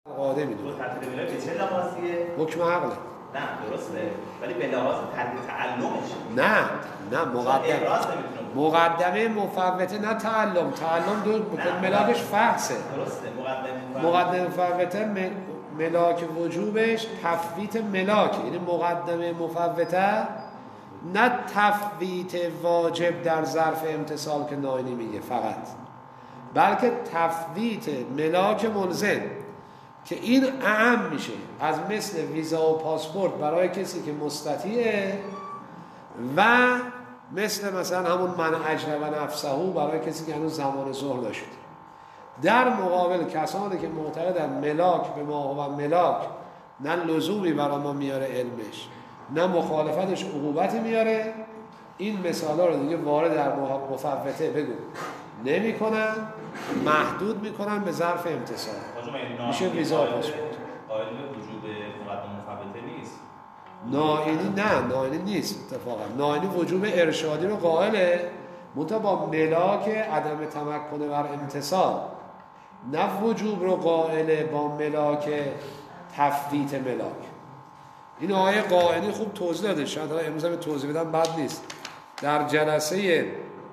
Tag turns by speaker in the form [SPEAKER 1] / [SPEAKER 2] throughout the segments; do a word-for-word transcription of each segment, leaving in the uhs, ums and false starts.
[SPEAKER 1] قاعده میدونه.
[SPEAKER 2] تطبیق ملاک به چه لحاظیه؟
[SPEAKER 1] حکم عقله.
[SPEAKER 2] نه درسته، ولی به لحاظ تطبیق تعلمش.
[SPEAKER 1] نه نه مقدمه مقدمه مفوته نه تعلم. تعلم دو ملاکش فحصه.
[SPEAKER 2] درسته. مقدمه
[SPEAKER 1] مقدمه مفوته ملاک وجوبش تفویت ملاک، یعنی مقدمه مفوته نه تفویت واجب در ظرف امتصال که ناینی میگه فقط، بلکه تفویت ملاک ملزم که این اعم میشه از مثل ویزا و پاسپورت برای کسی که مستطیعه و مثل مثلا همون من اجنب نفسه برای کسی که هنوز زمان ظهر نشده. در مقابل کسانی که معتقدن ملاک به ما و ملاک نه لزومی برای ما میاره علمش نه مخالفتش عقوبتی میاره، این مثالا رو دیگه وارد در مفوته بگو نمی کنن، محدود میکنن به ظرف امتصال. میشه ویزا پاسپورت.
[SPEAKER 2] قائل به وجوب مقدمه مفوته نیست.
[SPEAKER 1] ناینی نه ناینی نیست اتفاقا. ناینی وجوب ارشادی رو قائله، منتها با ملاک عدم تمکن بر امتصال، نه وجوب رو قائله با ملاک تفویت ملاک. این آیه قائلی خوب توضیح داده، شاید امروز هم توضیح بدم بد نیست. در جلسه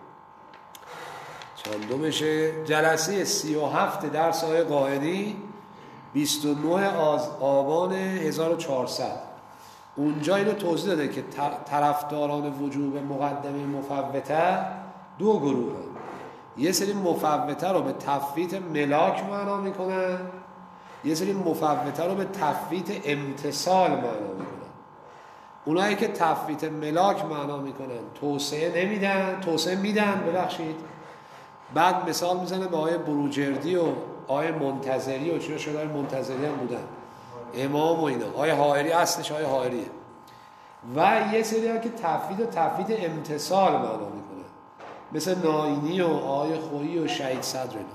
[SPEAKER 1] چندمشه؟ جلسه سی و هفت درس آیه قائلی بیست و نه آبان هزار و چهارصد اونجا اینو توضیح داده که طرفداران وجوب مقدمه مفوته دو گروه هست. یه سری مفوته رو به تفویت ملاک معنا میکنن، یه سری مفوته رو به تفویت امتصال معنا میکنن. اونایی که تفویت ملاک معنا میکنن توسعه نمیدن، توسعه میدن ببخشید. بعد مثال میزنه به آیه بروجردی و آیه منتظری و چرا شده آیه منتظری هم بودن امام و اینا. آیه حائری اصلش آیه حائریه. و یه سری ها که تفویت و تفویت امتصال معنا میکنن مثل ناینی و آیه خویی و شهید صدر اینا.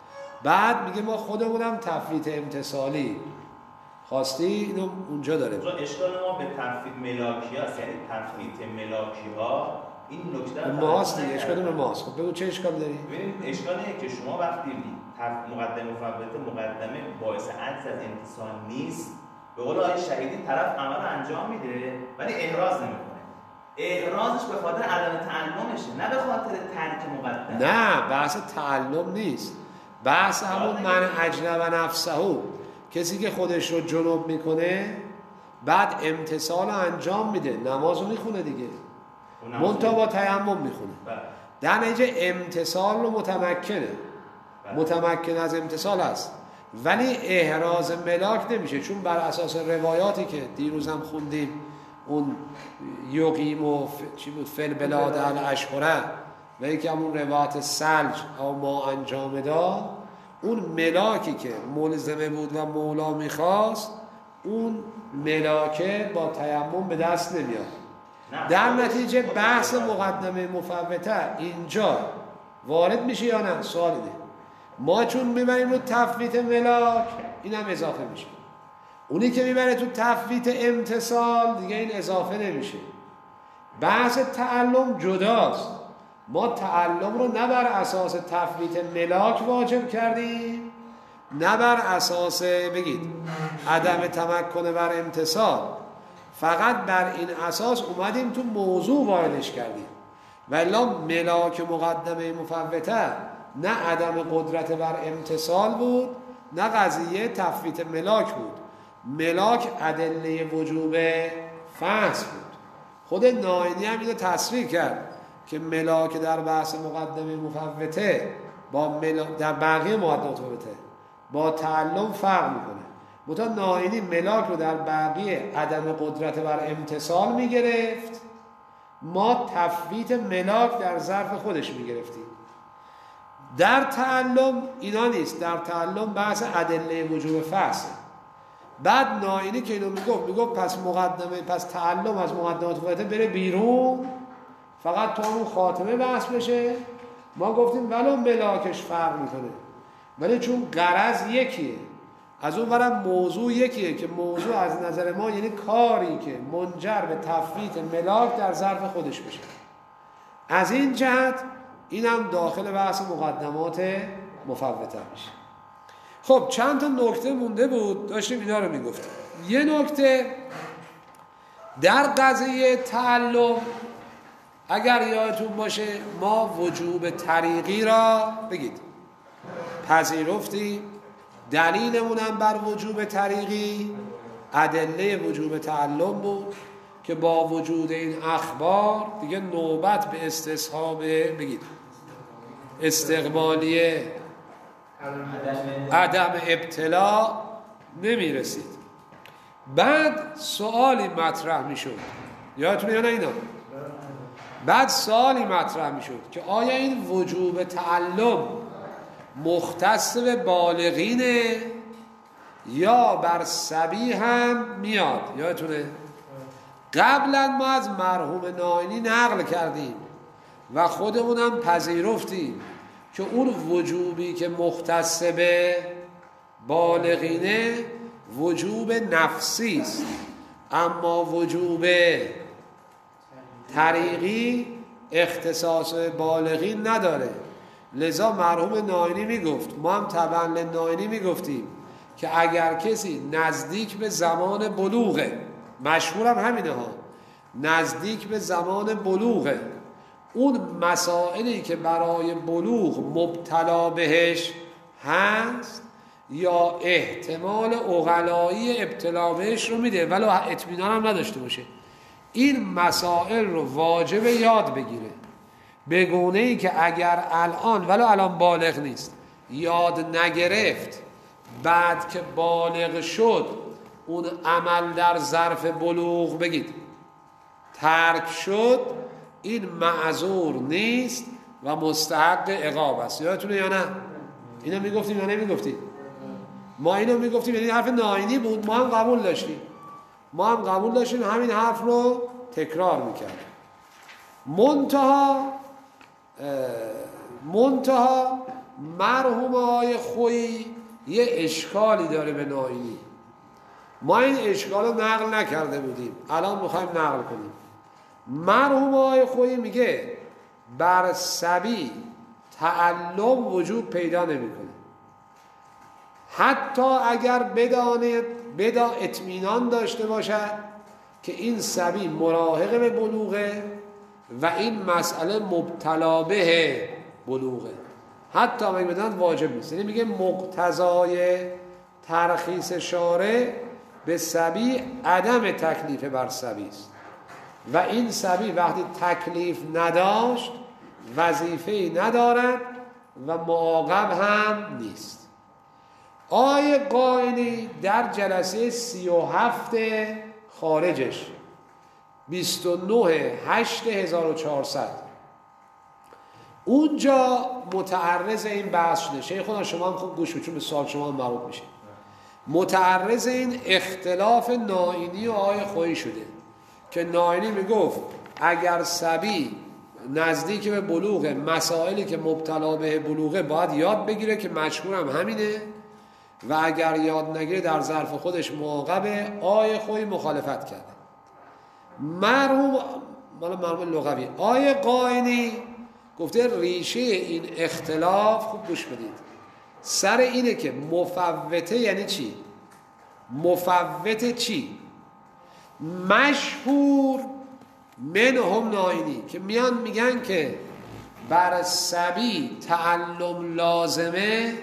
[SPEAKER 1] بعد میگه ما خودمونم تفویت امتصالی خواستی، اینو اونجا داره.
[SPEAKER 2] اشکال ما به تفویت ملاکی هست، یعنی تفویت ملاکی ها این نکته
[SPEAKER 1] به ماست دیگه. اشکال به ماست. خب بگو چه اشکال داری؟
[SPEAKER 2] ببینید اشکال اینه که شما وقتی مقدمه مفوته مقدمه باعث عجز از امتصال نیست، به قول آقای شهیدی طرف عمل انجام میده ولی احراز نمیکنه. احرازش به خاطر عدم تعلمشه، نه به خاطر ترک مقدمه.
[SPEAKER 1] نه بحث تعلم نیست، بحث همون من اجنب نفسه، کسی که خودش رو جنوب میکنه بعد امتصال انجام میده، نماز رو میخونه دیگه، منتها با تیمم میخونه، در نتیجه امتصال رو متمکنه، متمکن از امتصال هست ولی احراز ملاک نمیشه، چون بر اساس روایاتی که دیروزم خوندیم اون یقیم و چی بود فل بلاد الاشهره و یکی همون روایت سلج او ما انجام داد، اون ملاکی که ملزمه بود و مولا میخواست اون ملاکه با تیمم به دست نمیاد. در نتیجه بحث مقدمه مفوته اینجا وارد میشه یا نه؟ سوال اینه. ما چون میبریم رو تفویت ملاک این هم اضافه میشه، اونی که میبره تو تفویت امتصال دیگه این اضافه نمیشه. بحث تعلم جداست. ما تعلم رو نه بر اساس تفویت ملاک واجب کردیم نه بر اساس بگید عدم تمکن بر امتصال، فقط بر این اساس اومدیم تو موضوع واردش کردیم. ولی ملاک مقدمه مفوته نه عدم قدرت بر امتصال بود نه قضیه تفویت ملاک بود. ملاک ادله وجوب فحص بود. خود ناینی هم اینو تصریح کرد که ملاک در بحث مقدمه مفوته با ملاک در بقیه مقدمه مفوته با تعلم فرق میکنه. منتها ناینی ملاک رو در بقیه عدم قدرت بر امتصال میگرفت، ما تفویت ملاک در ظرف خودش میگرفتیم. در تعلم اینا نیست، در تعلم بحث ادله وجوب فحصه. بعد ناینی که اینو میگفت میگفت پس مقدمه پس تعلم از مقدمات مفوته بره بیرون، فقط تو همون خاتمه بحث بشه. ما گفتیم ولو ملاکش فرق میکنه ولی چون غرض یکیه، از اون برم موضوع یکیه که موضوع از نظر ما یعنی کاری که منجر به تفویت ملاک در ظرف خودش بشه. از این جهت اینم داخل بحث مقدمات مفوته میشه. خب چند تا نکته مونده بود، داشتیم اینا رو میگفتیم. یه نکته در قضیه تعلم، اگر یادتون باشه ما وجوب طریقی را بگید پذیرفتیم. دلیلمونم بر وجوب طریقی ادله وجوب تعلم بود که با وجود این اخبار دیگه نوبت به استصحاب بگید استقبالیه عدم ابتلا نمی رسید. بعد سوالی مطرح می شد، یادتونه یا نه اینا؟ بعد سوالی مطرح می شد که آیا این وجوب تعلم مختص به بالغینه یا بر صبی هم میاد؟ یادتونه؟ قبلا ما از مرحوم ناینی نقل کردیم و خودمونم پذیرفتیم که اون وجوبی که مختص به بالغینه وجوب نفسی است، اما وجوب طریقی اختصاص بالغین نداره. لذا مرحوم ناینی میگفت، ما هم طبعا ناینی میگفتیم که اگر کسی نزدیک به زمان بلوغه، مشهورم همینه ها، نزدیک به زمان بلوغه، اون مسائلی که برای بلوغ مبتلا بهش هست یا احتمال عقلایی ابتلا بهش رو میده ولو اطمینان هم نداشته باشه، این مسائل رو واجب یاد بگیره، به گونه‌ای که اگر الان ولو الان بالغ نیست یاد نگرفت، بعد که بالغ شد اون عمل در ظرف بلوغ بگید ترک شد، این معذور نیست و مستحق عقاب است. یادتونه یا نه؟ اینو میگفتیم یا نمیگفتیم؟ ما اینو میگفتیم، یعنی حرف ناینی بود، ما هم قبول داشتیم ما هم قبول داشتیم همین حرف رو تکرار میکردیم. منتها منتها مرحوم آقای خویی یه اشکالی داره به ناینی. ما این اشکال رو نقل نکرده بودیم، الان میخوایم نقل کنیم. مرحوم آقای خویی میگه بر صبی تعلم وجود پیدا نمیکنه، حتی اگر بدانه بدا اطمینان داشته باشد که این صبی مراهق به بلوغه و این مسئله مبتلا به بلوغه، حتی اگه بدانند واجب نیست. یعنی میگه مقتضای ترخیص شارع به صبی عدم تکلیف بر صبی است و این صبی وقتی تکلیف نداشت وظیفه‌ای ندارد و معاقب هم نیست. آقای قائنی در جلسه سی و هفت خارجش بیست و نه هشت هزار و چهارصد اونجا متعرض این بحث شده. شیخ خدا شما هم خوب گوش بدید چون به سوال شما هم مربوط میشه. متعرض این اختلاف ناینی و آقای خویی شده که ناینی میگفت اگر صبی نزدیک به بلوغ، مسائلی که مبتلا به بلوغه باید یاد بگیره که مشهورم همینه، و اگر یاد نگیره در ظرف خودش معاقبه. آقای خویی مخالفت کرده. مرحوم مالا مرحوم لغوی آقای قائنی گفته ریشه این اختلاف، خوب گوش بدید، سر اینه که مفوته یعنی چی؟ مفوته چی؟ مشهور منهم ناینی که میان میگن که بر صبی تعلم لازمه،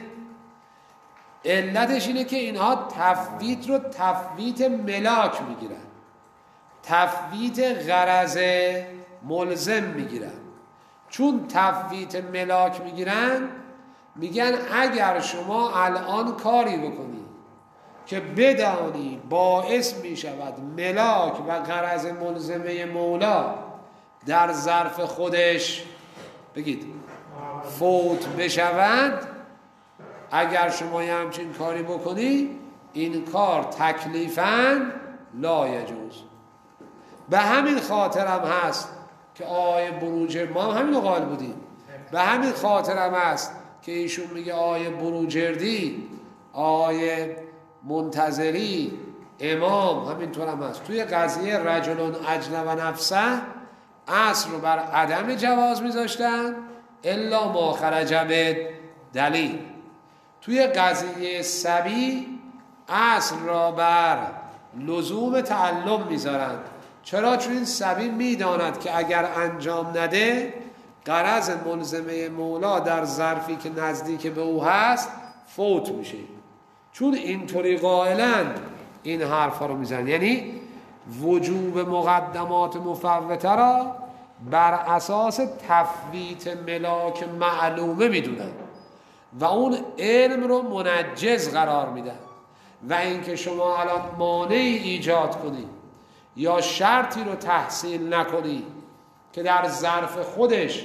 [SPEAKER 1] علتش اینه که اینها تفویت رو تفویت ملاک میگیرن، تفویت غرض ملزم میگیرن. چون تفویت ملاک میگیرن میگن اگر شما الان کاری بکنی که بدانی باعث میشود ملاک و غرض ملزمه مولا در ظرف خودش بگید فوت بشود، اگر شما یه همچین کاری بکنی این کار تکلیفاً لا یجوز. به همین خاطر هم هست که آیه بروجر، ما هم همین قائل بودیم، به همین خاطر هم هست که ایشون میگه آیه بروجردی، آیه منتظری، امام همینطور هم هست. توی قضیه رجل اجنب نفسه اصل رو بر عدم جواز میذاشتن الا ما خرج به دلیل. توی قضیه سبی اصل را بر لزوم تعلم میذارند. چرا؟ چون این سبی میداند که اگر انجام نده غرض ملزمه مولا در ظرفی که نزدیک به او هست فوت میشه. چون اینطوری قائلن این حرفا رو میزنن، یعنی وجوب مقدمات مفوته را بر اساس تفویت ملاک معلومه میدونن و اون علم رو منجز قرار میدن. و اینکه شما الان مانعی ایجاد کنی یا شرطی رو تحصیل نکنی که در ظرف خودش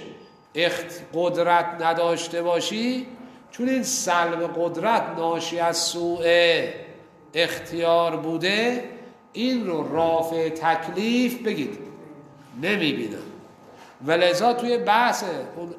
[SPEAKER 1] قدرت نداشته باشی، چون این سلب قدرت ناشی از سوء اختیار بوده، این رو رافع تکلیف بگید نمیبینم. ولذا توی بحث اون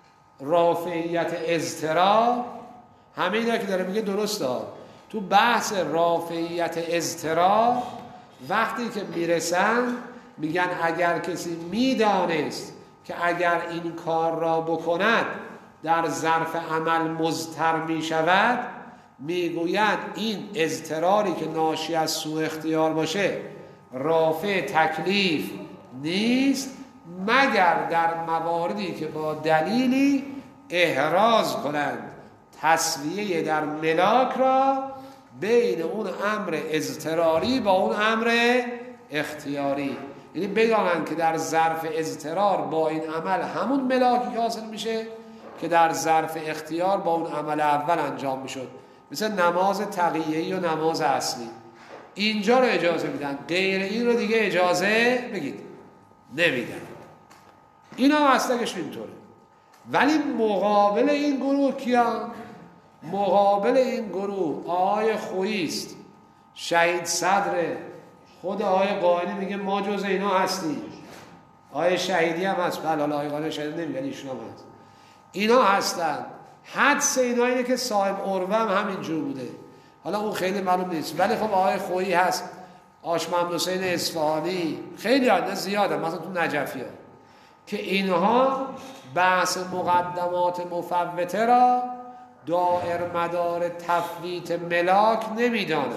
[SPEAKER 1] رافعیت اضطرار همه اینا که داره میگه درسته. تو بحث رافعیت اضطرار وقتی که میرسن میگن اگر کسی میدانست که اگر این کار را بکند در ظرف عمل مضطر میشود، میگوید این اضطراری که ناشی از سوء اختیار باشه رافع تکلیف نیست، مگر در مواردی که با دلیلی احراز کنند تسویه در ملاک را بین اون امر اضطراری با اون امر اختیاری. یعنی بدانند که در ظرف اضطرار با این عمل همون ملاکی حاصل میشه که در ظرف اختیار با اون عمل اول انجام میشد، مثل نماز تقیه‌ای و نماز اصلی. اینجا رو اجازه میدن، غیر این رو دیگه اجازه بگید نمیدن. اینا مسلکش اینطوره. ولی مقابل این گروه کیان؟ مقابل این گروه آقای خوییست، شهید صدره، خود آقای قائلی میگه ما جز اینا هستیم، آقای شهیدی هم هست، بله حالا آقای قائلی شهید نمیگن، ایشون هم هست. اینا هستن. حدس اینا اینه که صاحب عروه هم همینجور بوده، حالا اون خیلی معلوم نیست. ولی خب آقای خویی هست، آش محمد حسین اصفهانی، خیلی ها زیاده، مثلا تو نجفی ها، که اینها بحث مقدمات مفوته را دائر مدار تفویت ملاک نمیدانه.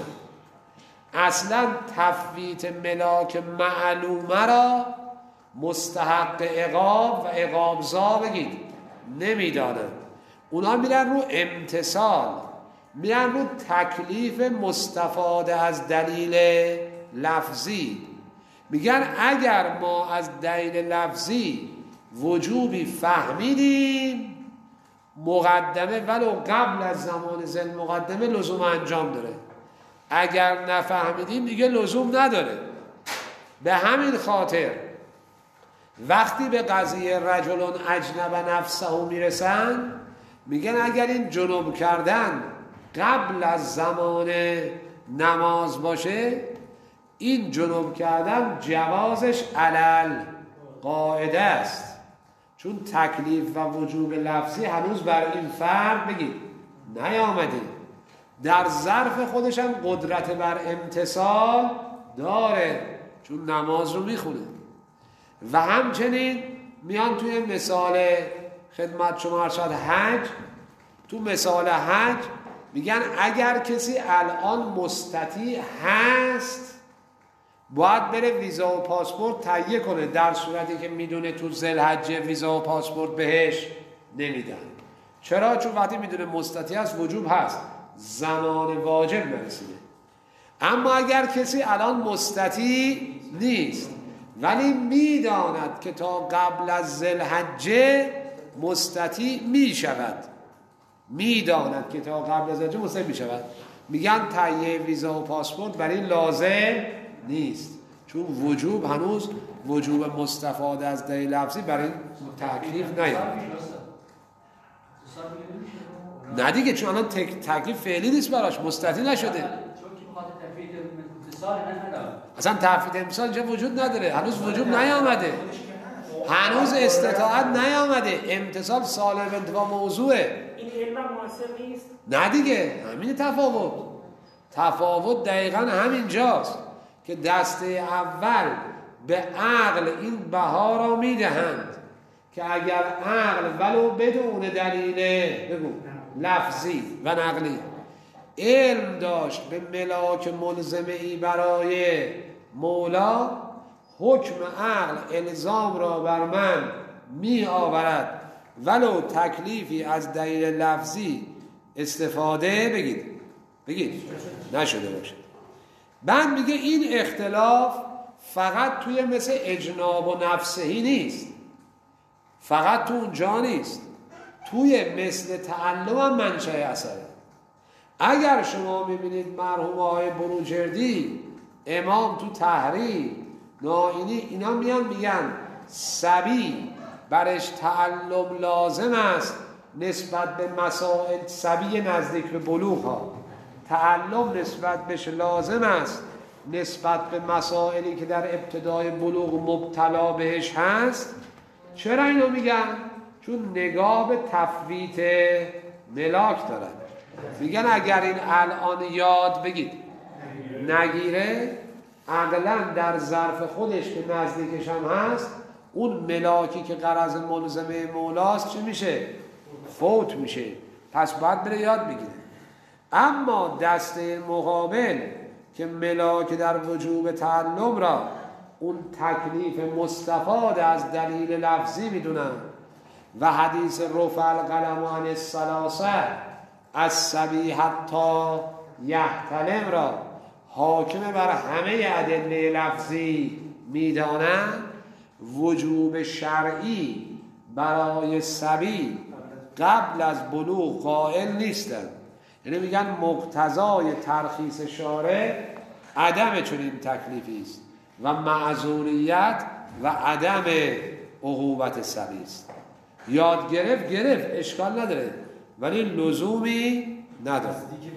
[SPEAKER 1] اصلا تفویت ملاک معلومه را مستحق عقاب و عقابزا بگید نمیدانه. اونا میرن رو امتثال، میرن رو تکلیف مستفاده از دلیل لفظی. میگن اگر ما از دلیل لفظی وجوبی فهمیدیم، مقدمه ولو قبل از زمان ذل مقدمه لزوم انجام داره. اگر نفهمیدیم دیگه لزوم نداره. به همین خاطر وقتی به قضیه رجل اجنب نفسه میرسن، میگن اگر این جنوب کردن قبل از زمان نماز باشه، این جنوب کردن جوازش علل قاعده است، چون تکلیف و وجوب لفظی هنوز بر این فرد بگید نیامده. در ظرف خودش هم قدرت بر امتثال داره، چون نماز رو میخونه. و همچنین میان توی مثال خدمت شما ارشاد حج، تو مثال حج میگن اگر کسی الان مستطیع هست باید بره ویزا و پاسپورت تهیه کنه، در صورتی که میدونه تو ذوالحجه ویزا و پاسپورت بهش نمیدن. چرا؟ چون وقتی میدونه مستطیع هست وجوب هست، زمان واجب نرسیده. اما اگر کسی الان مستطیع نیست ولی میداند که تا قبل از ذوالحجه مستطیع میشود، میداند که تا قبل از ذوالحجه مستطیع میشود، میگن تهیه ویزا و پاسپورت برای لازم نیست، چون وجوب هنوز وجوب مستفاده از دلیل لفظی برای تکلیف نیامده. نه دیگه، چون الان تکلیف فعلی نیست براش، مستطیع نشده. اصلا تفویت امسال اینجا وجود نداره، هنوز وجوب نیامده، هنوز استطاعت نیامده، امتصال سالم انتفاع موضوعه.
[SPEAKER 3] این علم معاصر نیست؟
[SPEAKER 1] نه دیگه، همین تفاوت تفاوت دقیقا همین جاست که دسته اول به عقل این بها را میدهند که اگر عقل ولو بدون دلیله بگو لفظی و نقلی علم داشت به ملاک ملزمه ای برای مولا، حکم عقل الزام را بر من می آورد ولو تکلیفی از دلیل لفظی استفاده بگید بگید نشده باشه. بعد میگه این اختلاف فقط توی مثل اجناب و نفسهی نیست، فقط تو اونجا نیست، توی مثل تعلم هم منشأ اثره. اگر شما میبینید مرحوم آقای بروجردی، امام تو تحریر، نائینی، اینا میان میگن صبی برش تعلم لازم است نسبت به مسائل، صبی نزدیک به بلوغ ها تعلم نسبت بهش لازم است نسبت به مسائلی که در ابتدای بلوغ مبتلا بهش هست. چرا اینو میگن؟ چون نگاه به تفویت ملاک دارن. میگن اگر این الان یاد بگید نگیره، عقلا در ظرف خودش که نزدیکش هم هست، اون ملاکی که غرض ملزمه مولاست چی میشه؟ فوت میشه. پس باید بره یاد بگیره. اما دسته مقابل که ملاک در وجوب تعلم را اون تکلیف مستفاد از دلیل لفظی میدونن و حدیث رفع القلم عن الثلاثه از صبی حتی یحتلم را حاکم بر همه ادله لفظی میدانن، وجوب شرعی برای صبی قبل از بلوغ قائل نیستند. یعنی میگن مقتضای ترخیص شارع عدم چنین تکلیفی است و معذوریت و عدم عقوبت صبی است. یاد گرفت گرفت اشکال نداره، ولی لزومی نداره.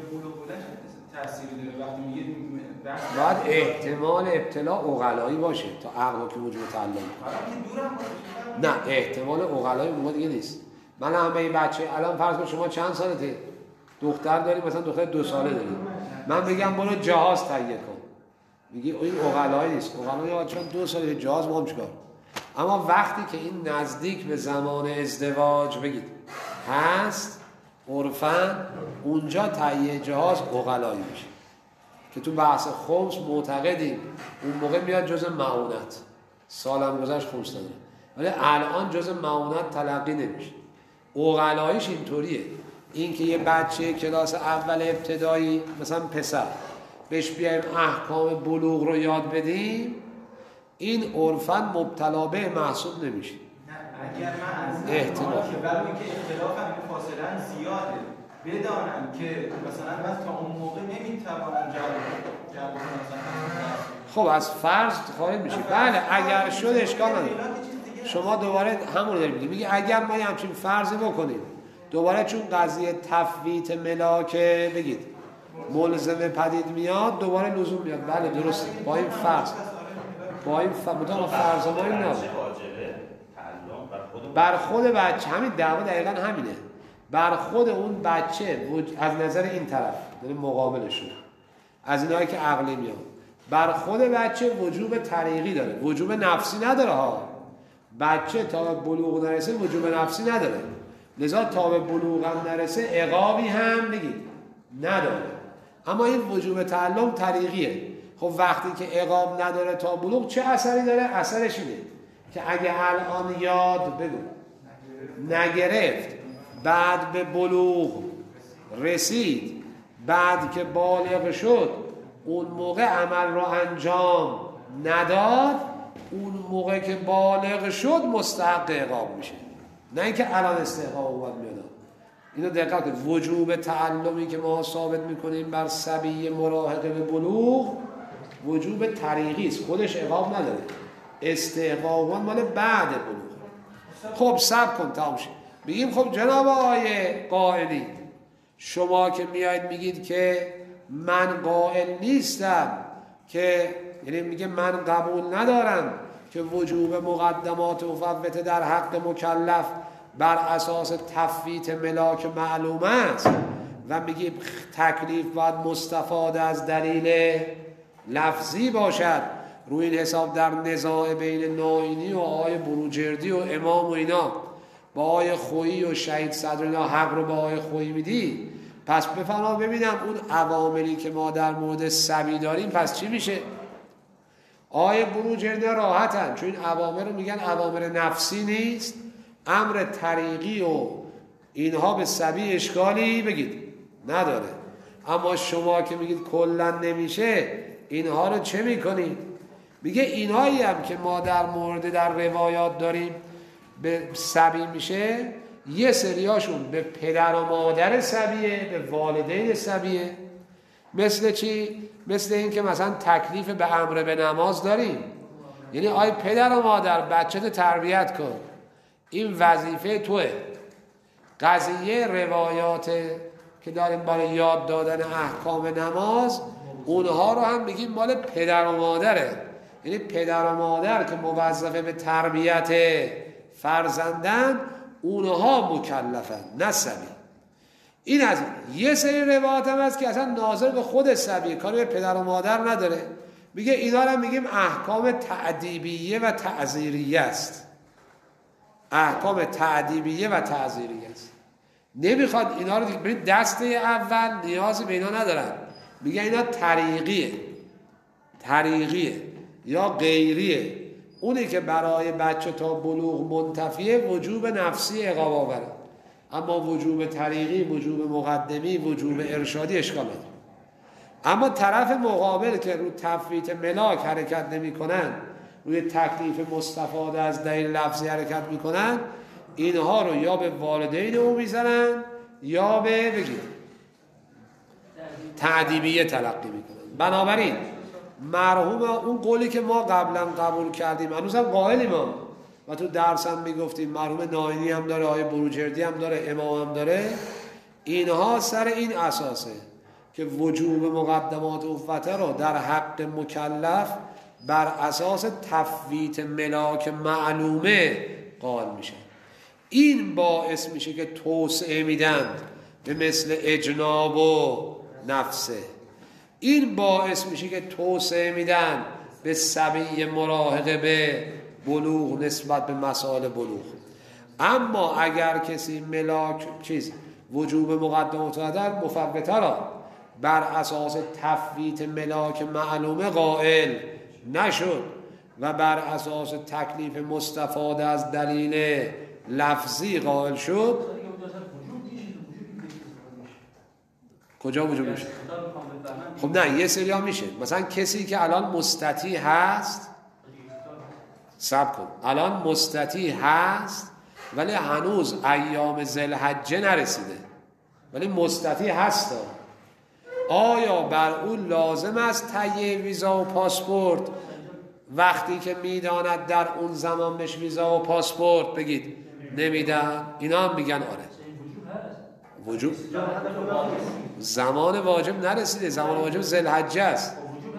[SPEAKER 1] باید احتمال ابتلا عقلایی باشه تا عقل که وجود تعلم. نه، احتمال عقلایی اون دیگه نیست. من هم به این بچه الان فرض کن شما چند سالته؟ دختر داری، مثلا دختر دو ساله داری، من بگم برو جهاز تهیه کن، میگی این عقلایی نیست. عقلایی چون دو ساله جهاز ما هم چیکار؟ اما وقتی که این نزدیک به زمان ازدواج بگید هست عرفاً، اونجا تهیه جهاز عقلایی میشه که تو بحث خمس معتقدیم اون موقع میاد جزء معونت، سالم گذشت خمس نداره، ولی الان جزء معونت تلقی نمیشه. عقلاییش اینطوریه، این که یه بچه کلاس اول ابتدایی مثلا پسر بهش بیایم احکام بلوغ رو یاد بدیم، این عرفاً مبتلا به محسوب نمیشه.
[SPEAKER 3] اگر من از
[SPEAKER 1] احتمال
[SPEAKER 3] که برای اینکه اختلافم به فاصله زیاده بدانم که مثلا من تا اون موقع نمیتوانم جواب جواب مثلا،
[SPEAKER 1] خب از فرض خارج میشه. بله اگر شد اشکال نداره. شما دوباره همون رو دارید میگی، میگی اگر ما همچین فرضی بکنیم دوباره چون قضیه تفویت ملاکه بگید ملزمه پدید میاد، دوباره لزوم میاد. بله درسته، با این فرض با این فرض ما فرض ما این نبود. بر خود بچه همین دعوا دقیقا همینه، بر خود اون بچه از نظر این طرف یعنی مقابلشون از اینایی که عقلی میاد، بر خود بچه وجوب طریقی داره، وجوب نفسی نداره ها. بچه تا به بلوغ نرسه وجوب نفسی نداره، لذا تا به بلوغ هم نرسه عقابی هم بگید نداره. اما این وجوب تعلم طریقیه. خب وقتی که عقاب نداره تا بلوغ چه اثری داره؟ اثرش اینه که اگه الان یاد بگو نگرفت، بعد به بلوغ رسید، بعد که بالغ شد اون موقع عمل رو انجام نداد، اون موقع که بالغ شد مستحق عقاب میشه، نه اینکه الان استحقاق اومد میاد. اینو دقت کنید، وجوب تعلمی که ما ثابت میکنیم بر صبی مراهق به بلوغ وجوب طریقی است، خودش عقاب نداره، استحقاق مال بعد بلوغ. خب صبر کن تمام شد. میگیم خب جناب آقای قائلی، شما که میایید میگید که من قائل نیستم، که یعنی میگه من قبول ندارم که وجوب مقدمات مفوته در حق مکلف بر اساس تفویت ملاک معلوم است و میگی تکلیف باید مستفاد از دلیل لفظی باشد. روی این حساب در نزاع بین نائینی و آقای بروجردی و امام و اینا با آقای خویی و شهید صدر اینا حق رو با آقای خویی میدی، پس بفرما ببینم اون عواملی که ما در مورد سبی داریم پس چی میشه؟ آقای بروجردی راحتن، چون این عوامل رو میگن عوامل نفسی نیست، امر طریقی و اینها به سبی اشکالی بگید نداره. اما شما که میگید کلا نمیشه، اینها رو چه میکنید؟ میگه اینهایی هم که ما در مورد در روایات داریم به سبی میشه، یه سریاشون به پدر و مادر سبیه، به والدین سبیه. مثل چی؟ مثل این که مثلا تکلیف به امر به نماز داریم، یعنی آی پدر و مادر بچه رو تربیت کن، این وظیفه توه. قضیه روایات که داریم برای یاد دادن احکام نماز، اونها رو هم میگیم مال پدر و مادره، یعنی پدر و مادر که موظفه به تربیت فرزندن، اونها مکلفن نه سبی. این از این. یه سری روایات هم هست که اصلا ناظر به خود سبی، کاری به پدر و مادر نداره، میگه اینا رو میگیم احکام تعذیبیه و تعزیریه است. احکام تعذیبیه و تعزیریه است. نمیخواد اینا رو دیگه برید دسته اول، نیازی به اینا ندارن، میگه اینا طریقیه، طریقیه یا غیریه. اونی که برای بچه تا بلوغ منتفیه وجوب نفسی عقاب آوره، اما وجوب طریقی، وجوب مقدمی، وجوب ارشادی اشکال نداره. اما طرف مقابل که رو تفویت ملاک حرکت نمی کنن، روی تکلیف مستفاده از دلیل لفظی حرکت می کنن، اینها رو یا به والدین او میزنن یا به بگید تعدیبیه تلقی می کنن. بنابراین مرحوم اون قولی که ما قبلا قبول کردیم، هنوزم قائلیم ما و تو درس هم میگفتیم، مرحوم ناینی هم داره، آقای بروجردی هم داره، امام هم داره، اینها سر این اساسه که وجوب مقدمات اخوته رو در حق مکلف بر اساس تفویت ملاک معلومه قائل میشن. این باعث میشه که توسعه میدن به مثل اجناب و نفسه، این باعث میشه که توسعه میدن به سبیه مراهقه به بلوغ نسبت به مسائل بلوغ. اما اگر کسی ملاک چیز وجوب مقدمات در مفوته را بر اساس تفویت ملاک معلومه قائل نشد و بر اساس تکلیف مستفاده از دلیل لفظی قائل شد، کجا وجوب میشه؟ خب نه، یه سری ها میشه. مثلا کسی که الان مستطیع هست، صبر کن، الان مستطیع هست ولی هنوز ایام ذوالحجه نرسیده، ولی مستطیع هست، آیا بر او لازم است تهیه ویزا و پاسپورت وقتی که میداند در اون زمان بهش ویزا و پاسپورت بگید نمیدن؟ اینا هم میگن آره وجوب زمان واجب نرسیده، زمان واجب ذوالحجه است.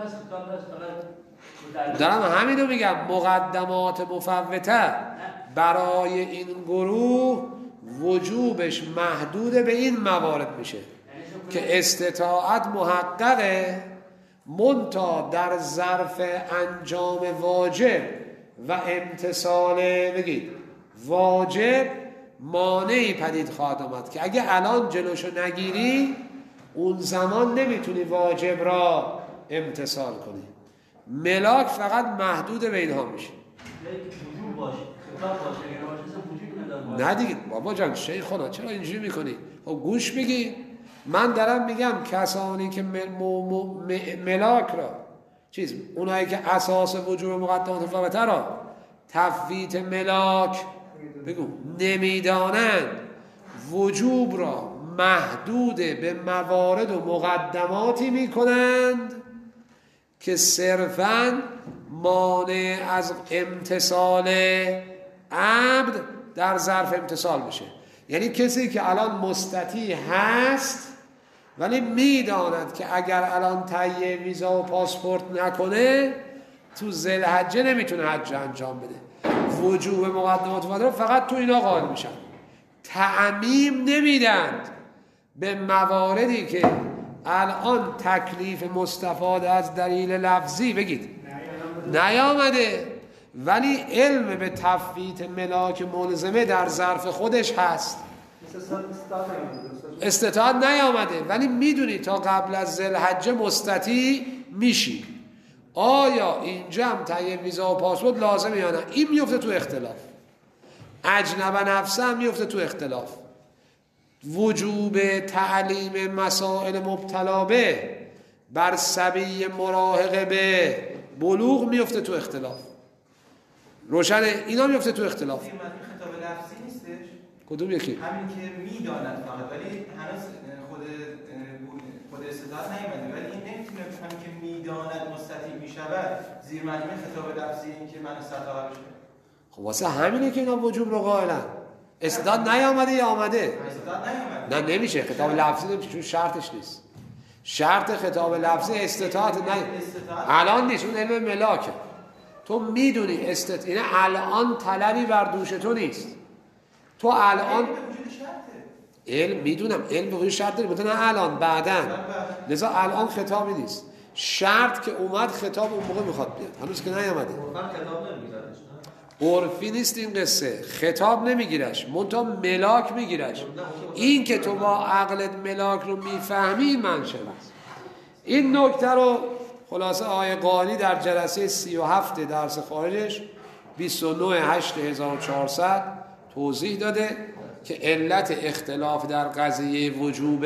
[SPEAKER 1] دارم همینو میگم، مقدمات مفوته برای این گروه وجوبش محدود به این موارد میشه که استطاعت محققه، منتها در ظرف انجام واجب و امتثال بگید واجب مانعی پدید خواهد آمد که اگه الان جلوشو نگیری اون زمان نمیتونی واجب را امتثال کنی. ملاک فقط محدود به اینها میشه. نه دیگه بابا جان شیخونا چرا اینجوری میکنی؟ خب گوش بگی، من دارم میگم کسانی که مل م م ملاک را چیز اونایی که اساس وجوب مقدمات مفوته را تفویت ملاک بگو نمیدانند، وجوب را محدود به موارد و مقدماتی میکنند که صرفاً مانع از امتثال عبد در ظرف امتثال بشه. یعنی کسی که الان مستطیع هست ولی میداند که اگر الان تهیه ویزا و پاسپورت نکنه تو ذوالحجه نمیتونه حج انجام بده، وجوب مقدمات مفوته فقط تو اینا قائل میشن، تعمیم نمیدند به مواردی که الان تکلیف مستفاده از دلیل لفظی بگید نیامده. ولی علم به تفویت ملاک ملزمه در ظرف خودش هست. استطاعت نیامده ولی میدونی تا قبل از ذوالحجه مستطیع میشی. آیا اینجا هم تهیه ویزا و پاسپورت لازمه یا نه؟ این میفته تو اختلاف. اجنب نفسه هم میفته تو اختلاف. وجوب تعلیم مسائل مبتلا به بر صبی مراهقه به بلوغ میفته تو اختلاف. روشنه؟ اینا میفته تو اختلاف.
[SPEAKER 3] این خطاب لفظی نیستش؟
[SPEAKER 1] کدوم یکی؟
[SPEAKER 3] همین که میداند فقط، ولی هنوز خود خود استطاعت نیومده، ولی این نمیتونه همین که میداند مستطیع میشود زیر مجموعه خطاب لفظی این که من استطاعت بشه.
[SPEAKER 1] خب واسه همینه که اینا وجوب رو قائلن. استطاعت نیامده یا آمده؟
[SPEAKER 3] استطاعت نیامده.
[SPEAKER 1] نه نمیشه، خطاب لفظی نمیشه چون شرطش نیست. شرط خطاب لفظی استطاعت نه الان نیست، اون علم ملاکه. تو میدونی استط اینه الان طلبی بر دوش تو نیست. تو الان علم میدونم علم به وجود شرط داره، بودن نه الان بعدن، لذا الان خطابی نیست. شرط که اومد خطاب اون موقع میخواد بیاد، هنوز که نیامده. عرفی نیست این قصه، خطاب نمیگیرش، منتها ملاک میگیرش. این که تو با عقلت ملاک رو میفهمی منشه است. این نکته رو خلاصه آقای قالی در جلسه سی و هفت درس خارجش بیست و نه هشت هزار و چهارصد توضیح داده که علت اختلاف در قضیه وجوب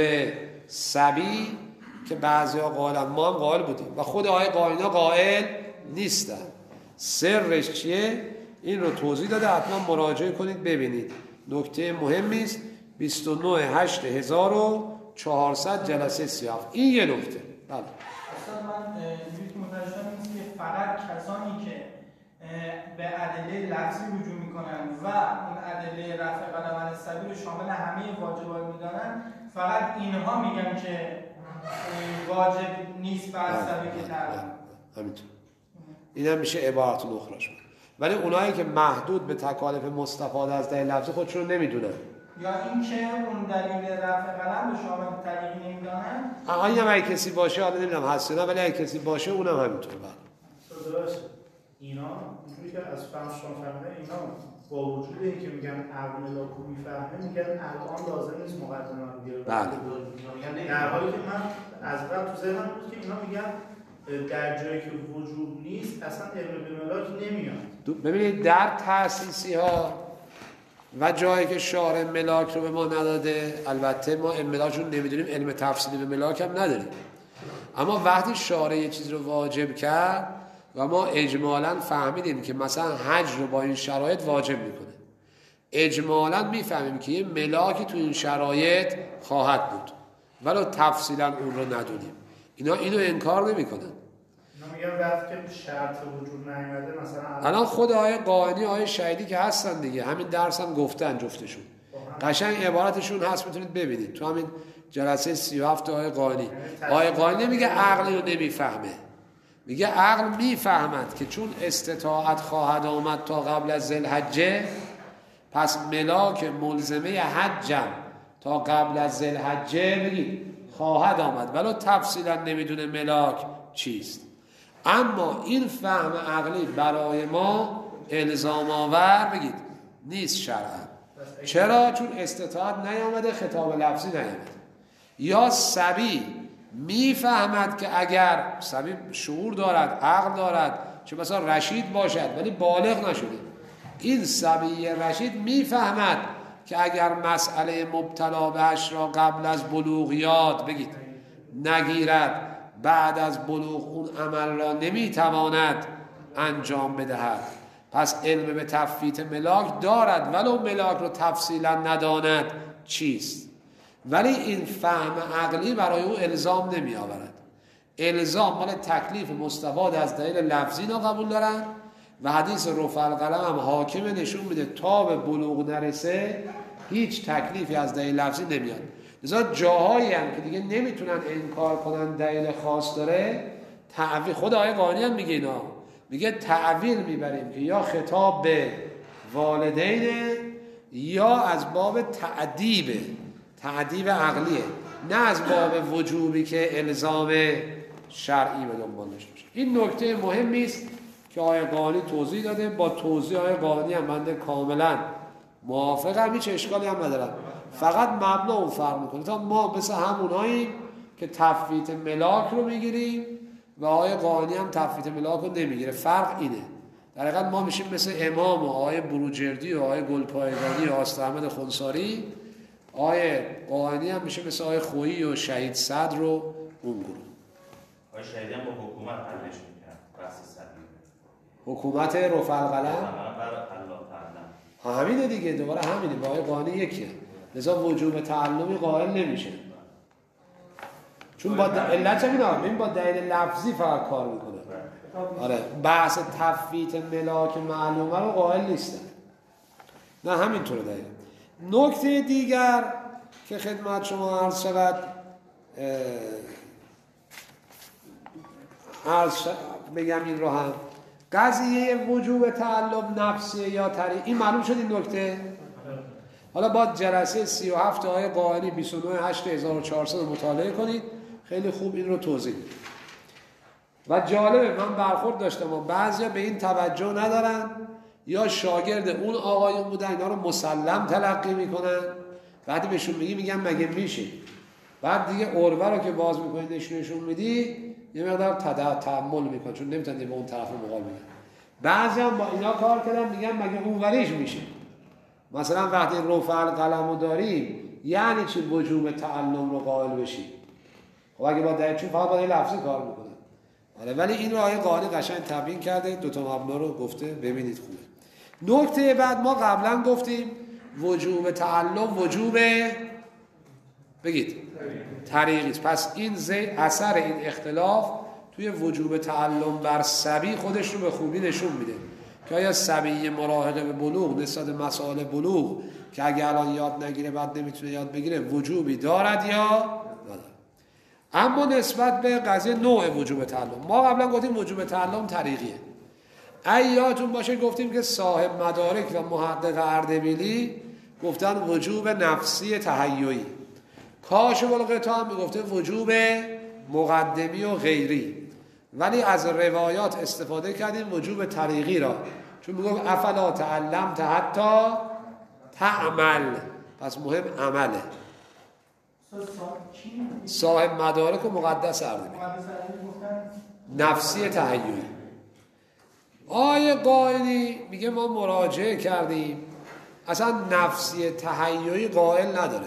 [SPEAKER 1] صبی که بعضی ها قائلن، ما هم قائل بودیم و خود آقای قالینا قائل نیستن. سرش چیه؟ این رو توضیح داده، حتما مراجعه کنید ببینید، نکته مهمی است. بیست و نه هشت هزار و چهارصد جلسه سی و هفت. این یه نکته. بله
[SPEAKER 4] اصلا من جوری که متوجه شدم نیست که فقط کسانی که به ادله لفظی رجوع میکنن و اون ادله رفع قلم علی السبیل رو شامل همه واجبات میدانن، فقط اینها میگن که واجب نیست بر سبیل تعلیم.
[SPEAKER 1] همینطور. این هم میشه عبارت اخراش. ولی اونایی که محدود به تکالیف مستفاده از دلیل لفظی خودشون رو نمیدونن،
[SPEAKER 4] یا اینکه اون دلیل رفع قلم رو شامل تعلیم نمیدانن.
[SPEAKER 1] آقا این هم اگه کسی باشه، حالا نمیدونم هست نه، ولی اگه کسی باشه اونم همینطور. بله
[SPEAKER 5] درسته. اینا اونجوری که از فهمشون فهمیدن، اینا با وجود اینکه میگن عقل ملاکو میفهمه، میگن الان لازم نیست مقدمه رو بیاره.
[SPEAKER 1] بله.
[SPEAKER 5] در حالی که من از قبل تو ذهنم بود که اینا میگن در جایی که وجود نیست اصلا علم به ملاک نمیاد.
[SPEAKER 1] ببینید در تأسیسی ها و جایی که شارع ملاک رو به ما نداده، البته ما علم ملاک رو نمیدونیم، علم تفصیلی به ملاک هم نداریم، اما وقتی شارع یه چیز رو واجب کرد و ما اجمالاً فهمیدیم که مثلا حج رو با این شرایط واجب میکنه، اجمالاً میفهمیم که یه ملاکی تو این شرایط خواهد بود ولو تفصیلاً اون رو ندونیم. اینا اینو انکار نمیکنن.
[SPEAKER 5] اینا میگن وقتی که شرط وجود نیامده، مثلا
[SPEAKER 1] الان خود آیه قائنی آیه شهیدی که هستن دیگه، همین درس هم گفتن جفتشون، قشنگ عبارتشون هست، میتونید ببینید تو همین جلسه سی و هفت آیه قائنی. آیه قائنی میگه عقل رو نمیفهمه، میگه عقل میفهمد که چون استطاعت خواهد آمد تا قبل از ذوالحجه، پس ملاک ملزمه حجم تا قبل از ذوالحجه بگید خواهد آمد، ولو تفصیلا نمیدونه ملاک چیست. اما این فهم عقلی برای ما الزام آور بگید نیست شرعا. چرا؟ چون استطاعت نیامده، خطاب لفظی نیامده. یا صبی میفهمد که اگر صبی شعور دارد، عقل دارد، چه مثلا رشید باشد ولی بالغ نشده، این صبی رشید میفهمد که اگر مسئله مبتلا بهش را قبل از بلوغ یاد بگید نگیرد، بعد از بلوغ اون عمل را نمیتواند انجام بدهد، پس علم به تفویت ملاک دارد ولو ملاک رو تفصیلا نداند چیست. ولی این فهم عقلی برای او الزام نمی آورد. الزام مال تکلیف مستفاد از دلیل لفظی نا قبول دارن و حدیث رفع القلم هم حاکم نشون میده تا به بلوغ نرسه هیچ تکلیفی از دلیل لفظی نمیاد. لذا جاهایی هم که دیگه نمیتونن انکار کنن دلیل خاص داره، تعویل، خود آیه قانی هم میگه اینا، میگه تعویل میبریم که یا خطاب به والدینه یا از باب تعدیبه، تعدیب عقلیه، نه از باب وجوبی که الزام شرعی به دنبال داشته باشه. این نکته مهمی است که آقای قانی توضیح داده. با توضیح آقای قانی هم بنده کاملا موافقم، هیچ اشکالی هم ندارم، فقط مبنا اون فرق میکنه. تا ما مثل هموناییم که تفویت ملاک رو میگیریم و آقای قانی هم تفویت ملاک رو نمیگیره. فرق اینه. در حقیقت ما میشیم مثل امام و آقای بروجردی و آقای گلپایگانی و آست احمد خنساری، آقای قانی هم میشه مثل آقای خویی و شهید صدر و اون گروه.
[SPEAKER 2] آقای شهیدی هم با حکومت حلش میکنن بحث صدیقه،
[SPEAKER 1] حکومت رفع القلم
[SPEAKER 2] بر
[SPEAKER 1] همینه دیگه، دوباره همینه، با آقای قانی یکیه، لذا وجوب تعلمی قائل نمیشه، چون با علت چه این با دلیل لفظی فقط کار میکنه. آره بحث تفویت ملاک معلومه رو قائل نیستن، نه همینطوره. دقیقا نکته دیگر که خدمت شما عرض شود، عرض بگم این رو هم، قضیه وجوب تعلم نفسیه یا طریق، این معلوم شد این نکته. حالا با جلسه سی و هفت آقای قائلی بیست و نه هشت هزار و چهارصد مطالعه کنید، خیلی خوب این رو توضیح میده. و جالبه من برخورد داشتم و بعضیا به این توجه ندارن یا شاگرد اون آقایون بودن اینا رو مسلم تلقی میکنن، بعد بهشون میگی میگن مگه میشه، بعد دیگه عروه رو که باز میکنید نشونشون میدی یه مقدار تحمل میکنن چون نمیتونن به اون طرف مقابل بگن. بعضی هم با اینا کار کردن میگن مگه اون وریش میشه. مثلا وقتی رفع القلم رو داریم یعنی چی وجوب تعلم رو قائل بشی؟ خب اگه با دلیل، چون فقط با این لفظی کار میکنن. آره ولی این رو آقای قانی قشنگ تبیین کرده، دو تا مبنا رو گفته، ببینید خوبه. نکته بعد ما قبلا گفتیم وجوب تعلم وجوب بگید طریقی است. پس این زی اثر این اختلاف توی وجوب تعلم بر صبی خودش رو به خوبی نشون میده که آیا صبی مراهقه به بلوغ نسبت مسائل بلوغ که اگه الان یاد نگیره بعد نمیتونه یاد بگیره وجوبی دارد یا نداره. اما نسبت به قضیه نوع وجوب تعلم ما قبلا گفتیم وجوب تعلم طریقیه. ایاتون باشه گفتیم که صاحب مدارک و محقق اردبیلی گفتن وجوب نفسی تهیعی، کاشف الغطا هم میگفته وجوب مقدمی و غیری، ولی از روایات استفاده کردیم وجوب طریقی را، چون میگفت افلا تعلمت حتی تعمل، پس مهم عمله. صاحب مدارک و مقدس اردبیلی نفسی تهیعی. آیه قائلی میگه ما مراجعه کردیم اصلا نفسی تهیعی قائل نداره،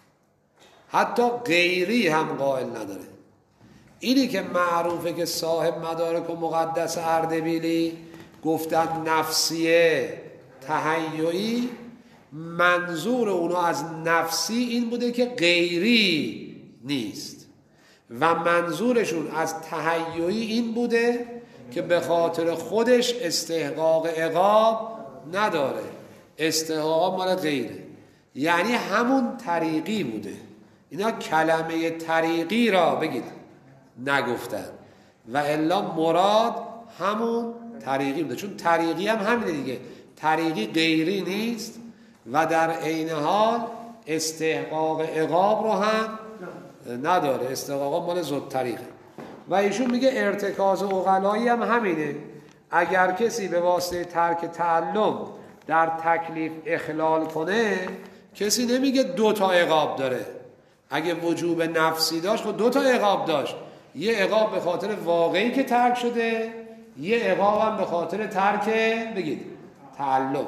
[SPEAKER 1] حتی غیری هم قائل نداره. اینی که معروفه که صاحب مدارک و مقدس اردبیلی گفتن نفسیه تهیعی، منظور اونا از نفسی این بوده که غیری نیست و منظورشون از تهیعی این بوده که به خاطر خودش استحقاق عقاب نداره، استحقاق مال غیره، یعنی همون طریقی بوده. اینا کلمه طریقی را بگید نگفتن و الا مراد همون طریقی بوده، چون طریقی هم همینه دیگه، طریقی غیری نیست و در عین حال استحقاق عقاب رو هم نداره، استحقاق مال زود طریقه. و ایشون میگه ارتکاز عقلایی هم همینه، اگر کسی به واسطه ترک تعلم در تکلیف اخلال کنه کسی نمیگه دو تا عقاب داره. اگه وجوب نفسی داشت خب دو تا عقاب داشت، یه عقاب به خاطر واقعی که ترک شده، یه عقاب هم به خاطر ترک بگید تعلم.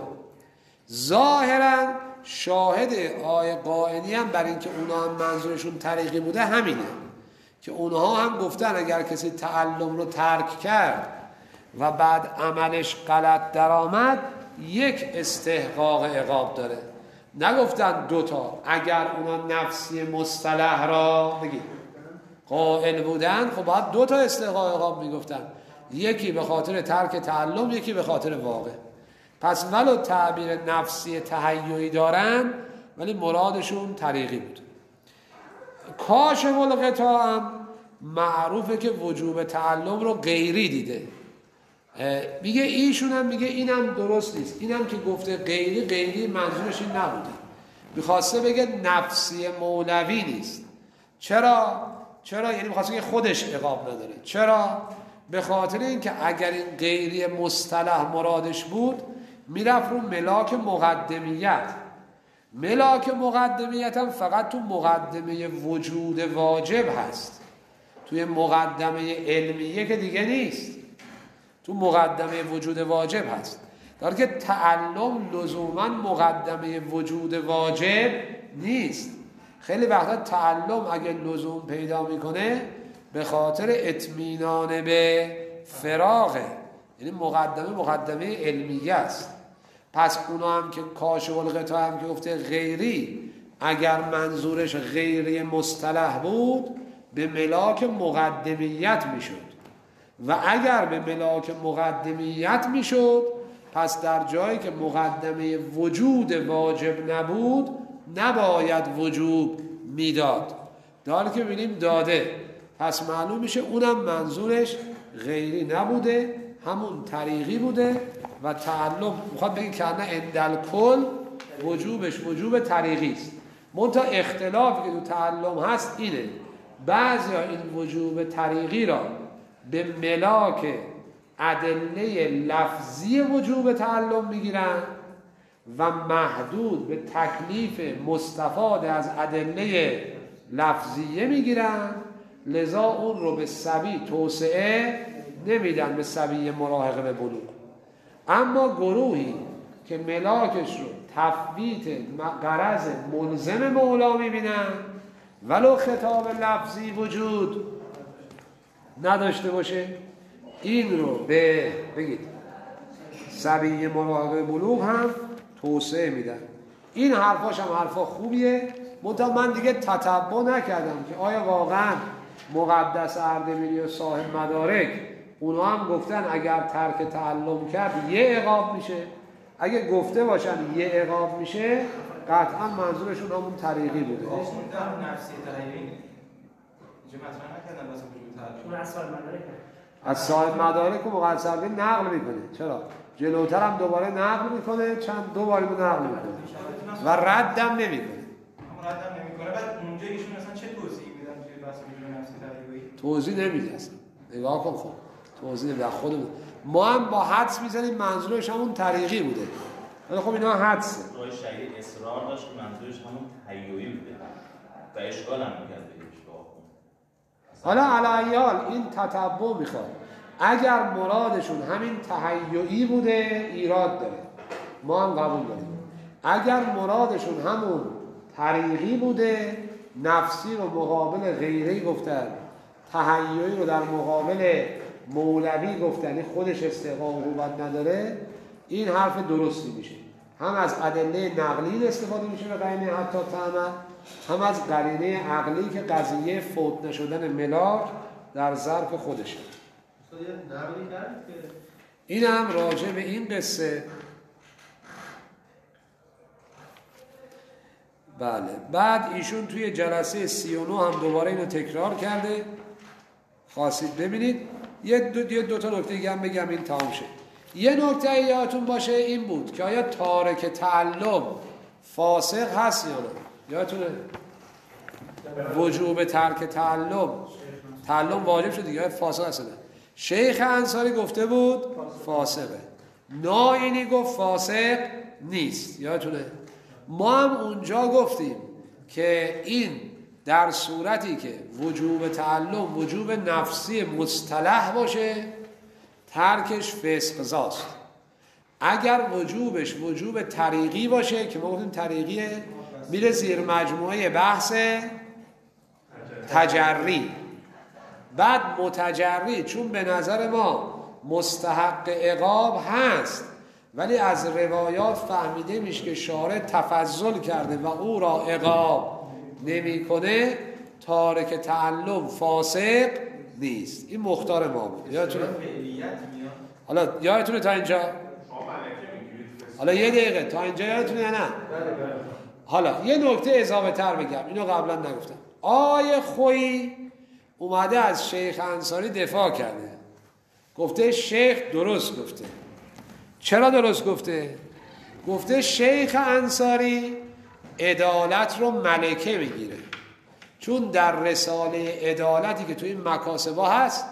[SPEAKER 1] ظاهرا شاهد آیه قائنی هم بر این که اونا هم منظورشون طریقی بوده همینه که اونها هم گفتن اگر کسی تعلم رو ترک کرد و بعد عملش غلط در آمد یک استحقاق عقاب داره، نگفتن دوتا. اگر اونا نفسی مصطلح را بگید قائل بودن خب باید دوتا استحقاق عقاب میگفتن، یکی به خاطر ترک تعلم یکی به خاطر واقع. پس ولو تعبیر نفسی تهیعی دارن ولی مرادشون طریقی بود. کاشف الغطا هم معروفه که وجوب تعلم رو غیری دیده، میگه ایشون هم میگه اینم درست نیست، اینم که گفته غیری غیری منظورش این نبوده، میخواسته بگه نفسی مولوی نیست. چرا؟ چرا؟ یعنی میخواسته که خودش عقاب نداره. چرا؟ به خاطر اینکه اگر این غیری مصطلح مرادش بود میرفت رو ملاک مقدمیت. ملاک مقدمیت هم فقط تو مقدمه وجود واجب هست، توی مقدمه علمیه که دیگه نیست، تو مقدمه وجود واجب هست. در که تعلم لزوما مقدمه وجود واجب نیست. خیلی وقتا تعلم اگه لزوم پیدا میکنه به خاطر اطمینان به فراغه، یعنی مقدمه مقدمه علمیه است. پس اونا هم که کاشف الغطا هم که گفته غیری، اگر منظورش غیری مصطلح بود به ملاک مقدمیت میشد، و اگر به ملاک مقدمیت میشد پس در جایی که مقدمه وجود واجب نبود نباید وجوب میداد. در که ببینیم داده، پس معلوم میشه اونم منظورش غیری نبوده، همون طریقی بوده و تعلم میخواد بگه که نه اندل کل وجوبش وجوب طریقی است. منتها اختلافی که تو تعلم هست اینه، بعضی ها این وجوب طریقی را به ملاک ادله لفظی وجوب تعلم میگیرن و محدود به تکلیف مستفاد از ادله لفظیه میگیرن، لذا اون رو به صبی توسعه نمیدن، به صبی مراهقه به بلوغ. اما گروهی که ملاکش رو تفویت غرض ملزم مولا میبینن ولو خطاب لفظی وجود نداشته باشه، این رو به بگید صبی مراهقه بلوغ هم توسعه میدن. این حرفاش هم حرفا خوبیه، منتها من دیگه تتبع نکردم که آیا واقعا مقدس اردبیلی و صاحب مدارک اونا هم گفتن اگر ترک تعلم کرد یه عقاب میشه؟ اگه گفته باشن یه عقاب میشه قطعا منظورشون همون طریقی بوده.
[SPEAKER 3] نفسی طریقی اینجا مطرح نکردن واسه وجود تعلم،
[SPEAKER 4] از صاحب مدارک
[SPEAKER 1] از صاحب مدارک و مقدس اردبیلی نقل میکنه. چرا؟ جلوتر هم دوباره نقل میکنه، چند دو باری رو نقل میکنه و ردم نمیکنه.
[SPEAKER 3] اما ردم نمیکنه. بعد اونجا ایشون اصلا چه توضیحی میدن توی بحث وجود نفسی طریقی؟
[SPEAKER 1] توضیح نمیده اصلا. نگاه کن، خب توضیح نمیده خودمون. ما هم با حدس میزنیم منظورش همون طریقی بوده، ولی خب اینا حدسه.
[SPEAKER 2] رای شهید اصرار داشت که منظورش همون تهیعی بوده و اشکال هم میکرد به اشکال.
[SPEAKER 1] حالا علی حال این تتبع میخواد. اگر مرادشون همین تهیعی بوده ایراد داره، ما هم قبول داریم. اگر مرادشون همون طریقی بوده، نفسی رو مقابل غیری گفتن، تهیعی رو در مقابل مولوی گفتن، خودش استحقاق و قوت نداره، این حرف درستی میشه. هم از ادله نقلی استفاده میشه به قرینه حتی تعمل، هم از قرینه عقلی که قضیه فوت نشدن ملاک در ظرف خودشه. این هم راجع به این قصه. بله، بعد ایشون توی جلسه سی و نه هم دوباره اینو تکرار کرده، خواستید ببینید. یه دو, یه دو تا نکته دیگه هم بگم این تمام شه. یه نکته یادتون باشه این بود که آیا تارک تعلم فاسق هست یا نه؟ یادتونه وجوب ترک تعلم، تعلم واجب شد دیگه، فاسق هست نه؟ شیخ انصاری گفته بود فاسقه، ناینی گفت فاسق نیست. یادتونه ما هم اونجا گفتیم که این در صورتی که وجوب تعلم وجوب نفسی مصطلح باشه ترکش فسق زاست. اگر وجوبش وجوب طریقی باشه که ما گفتیم طریقیه، میره زیر مجموعه بحث تجری. بعد متجری چون به نظر ما مستحق عقاب هست ولی از روایات فهمیده میشه که شارع تفضل کرده و او را عقاب نمی کنه، تارک تعلم فاسق نیست. این مختار ما بود. یادتونه؟ حالا یادتونه تا اینجا؟ حالا یه دقیقه تا اینجا یادتونه یا نه؟ حالا یه نکته اضافه تر بگم، اینو قبلا نگفتم. آیه خویی اومده از شیخ انصاری دفاع کرده، گفته شیخ درست گفته. چرا درست گفته؟ گفته شیخ انصاری عدالت رو ملکه میگیره، چون در رساله عدالتی که توی این مکاسبا هست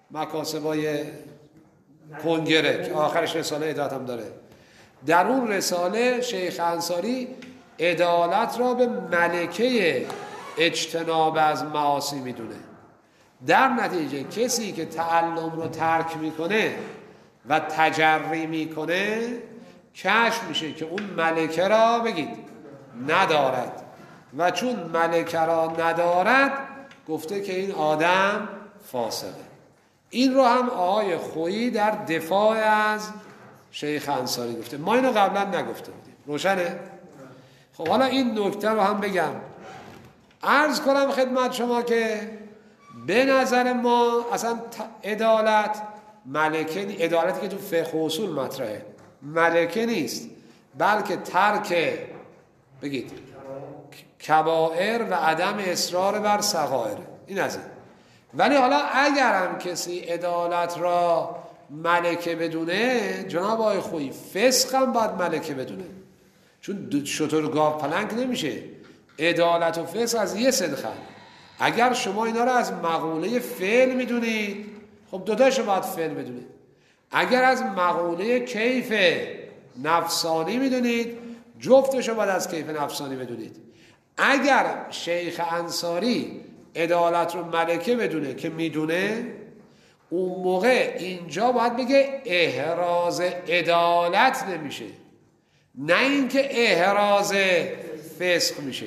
[SPEAKER 1] مکاسبای کنگره که آخرش رساله عدالت هم داره، در اون رساله شیخ انصاری عدالت را به ملکه اجتناب از معاصی میدونه. در نتیجه کسی که تعلم رو ترک میکنه و تجری میکنه کشف میشه که اون ملکه را بگید ندارد، و چون ملکه را ندارد گفته که این آدم فاسقه. این رو هم آقای خویی در دفاع از شیخ انصاری گفته، ما اینو قبلا نگفته بودیم. روشنه؟ خب حالا این نکته رو هم بگم، عرض کنم خدمت شما که به نظر ما اصلا عدالت ملکه، عدالتی که تو فقه و اصول مطرحه ملکه نیست، بلکه ترک بگید کبائر و عدم اصرار بر صغائر. این از این. ولی حالا اگر هم کسی عدالت را ملکه بدونه، جناب آقای خویی فسق هم باید ملکه بدونه، چون شتر گاو پلنگ نمیشه. عدالت و فسق از یه صدخن. اگر شما اینا رو از مقوله فعل میدونید، خب دوتاشو باید فعل بدونید. اگر از مقوله کیف نفسانی میدونید، جفتشو باید از کیف نفسانی بدونید. اگر شیخ انصاری عدالت رو ملکه بدونه که میدونه، اون موقع اینجا باید بگه احراز عدالت نمیشه، نه اینکه احراز فسق میشه.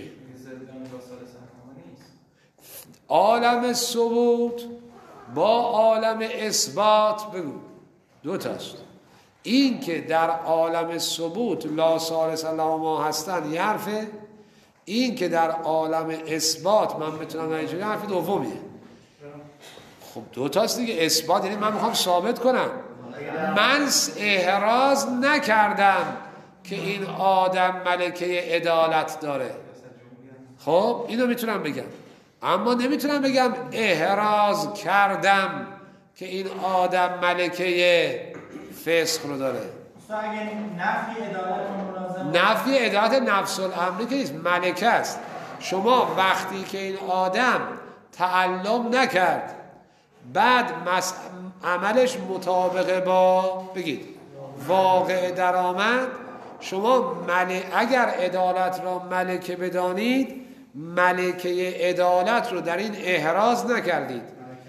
[SPEAKER 1] عالم ثبوت با عالم اثبات بگو دو تاست. این که در عالم ثبوت لا ثالث لهما هستن یه حرفه، این که در عالم اثبات من بتونم نجوری حرف دومیه. خب دو تاست دیگه. اثبات یعنی من میخوام ثابت کنم، من احراز نکردم که این آدم ملکه عدالت داره. خب اینو میتونم بگم، اما نمیتونم بگم احراز کردم که این آدم ملکه فسق رو داره.
[SPEAKER 4] نفی عدالت و ملازمه،
[SPEAKER 1] نفی عدالت نفس الامری که نیست، ملکه است. شما وقتی که این آدم تعلم نکرد، بعد مس... عملش مطابق با بگید واقع در آمد، شما مل... اگر عدالت را ملکه بدانید، ملکه عدالت رو در این احراز نکردید.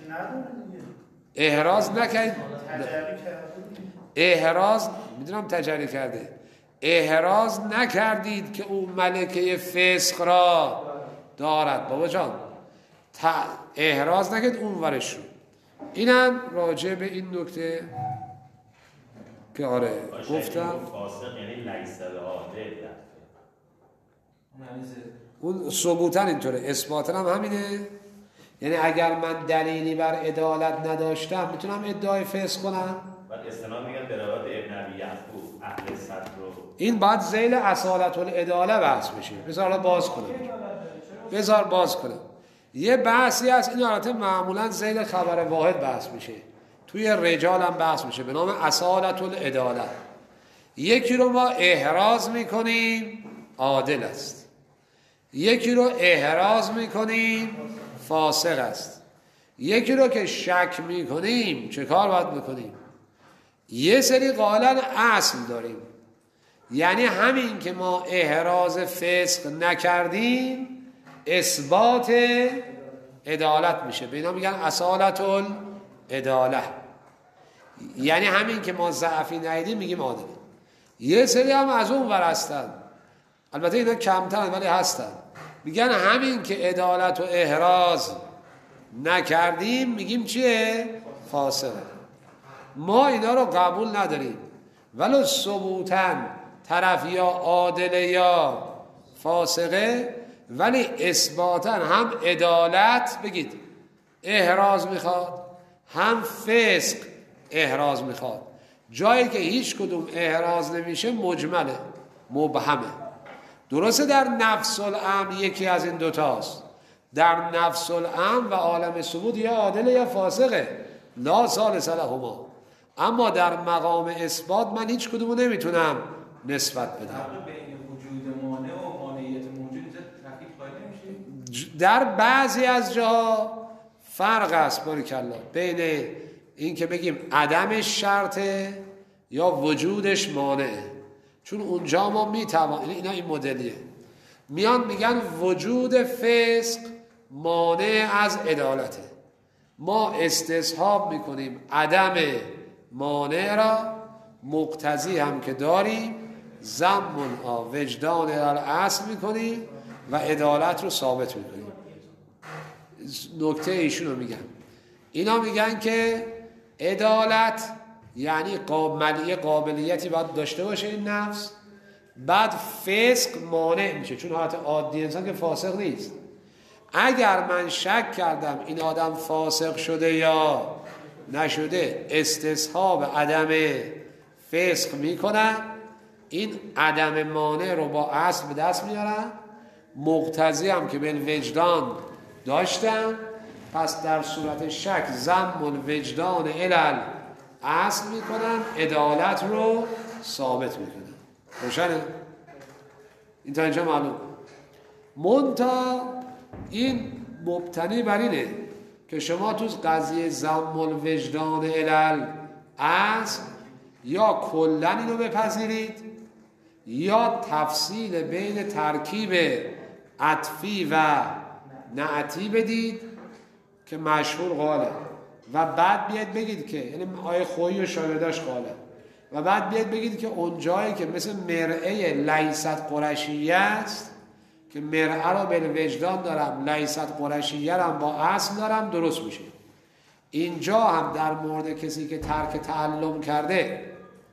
[SPEAKER 1] احراز نکردید، احراز میدونم تجری کرده، احراز نکردید که اون ملکه فسق را دارد. بابا جان احراز نکرد اون ورش رو. اینم راجع به این نکته که آره گفتم
[SPEAKER 2] فاسق یعنی لیس العادل،
[SPEAKER 1] اون ثبوتن اینطوره، اثباتن هم همینه. یعنی اگر من دلیلی بر عدالت نداشتم میتونم ادعای فسق کنم.
[SPEAKER 2] بعد استناد میگن به روایت ابن ابی یعقوب اهل صدر رو، این
[SPEAKER 1] بعد ذیل اصالت العداله بحث میشه. بذار حالا باز کنم، بذار باز کنم. یه بحثی هست، این البته معمولا ذیل خبر واحد بحث میشه، توی رجال هم بحث میشه به نام اصالت العداله. یکی رو ما احراز میکنیم عادل است، یکی رو احراز میکنیم فاسق است، یکی رو که شک میکنیم چه کار باید بکنیم؟ یه سری قائلن اصل داریم، یعنی همین که ما احراز فسق نکردیم اثبات عدالت میشه، به اینا میگن اصالت العداله. یعنی همین که ما ضعفی ندیدیم میگیم عادل. یه سری هم از اون ور هستن، البته اینا کمترن ولی هستن، میگن همین که عدالت و احراز نکردیم میگیم چیه؟ فاسقه. ما اینا رو قبول نداریم، ولو ثبوتن طرف یا عادل یا فاسقه، ولی اثباتن هم عدالت بگید احراز میخواد، هم فسق احراز میخواد. جایی که هیچ کدوم احراز نمیشه مجمله، مبهمه. درسته در نفس الامر یکی از این دوتاست، در نفس الامر و عالم ثبوت یا عادل یا فاسقه، لا ثالث لهما. اما در مقام اثبات من هیچ کدومو نمیتونم نسبت بدم.
[SPEAKER 3] بین وجود مانع و مانعیت موجود تفکیک قائل نمیشه.
[SPEAKER 1] در بعضی از جاها فرق است باریکالله بین این که بگیم عدمش شرطه یا وجودش مانعه، چون اونجا ما میتوان، اینا این مدلیه، میان میگن وجود فسق مانع از عدالته. ما استصحاب میکنیم عدم مانع را، مقتضی هم که داریم ضمن آ وجدان الاصل میکنیم و عدالت رو ثابت میکنیم. نکته ایشون رو میگن، اینا میگن که عدالت یعنی قابلیت قابلیتی باید داشته باشه این نفس، بعد فسق مانع میشه، چون حالت عادی انسان که فاسق نیست. اگر من شک کردم این آدم فاسق شده یا نشده، استصحاب عدم فسق میکنن، این عدم مانع رو با اصل به دست میارن، مقتضی هم که به وجدان داشتن، پس در صورت شک ضم وجدان علل اصل میکنن، عدالت رو ثابت میکنن. روشنه؟ این تا اینجا معلوم. منتها این مبتنی بر اینه که شما تو قضیه ضم وجدان علل اصل یا کلن اینو بپذیرید یا تفصیل بین ترکیب عطفی و نعتی بدید که مشهور قاله، و بعد بیاد بگید که یعنی آیه خویی و شاگرداش قاله، و بعد بیاد بگید که اون جایی که مثل مرعه لیست قرشیه است که مرعه رو به وجدان دارم، لیست قرشیه رو با اصل دارم، درست میشه. اینجا هم در مورد کسی که ترک تعلم کرده،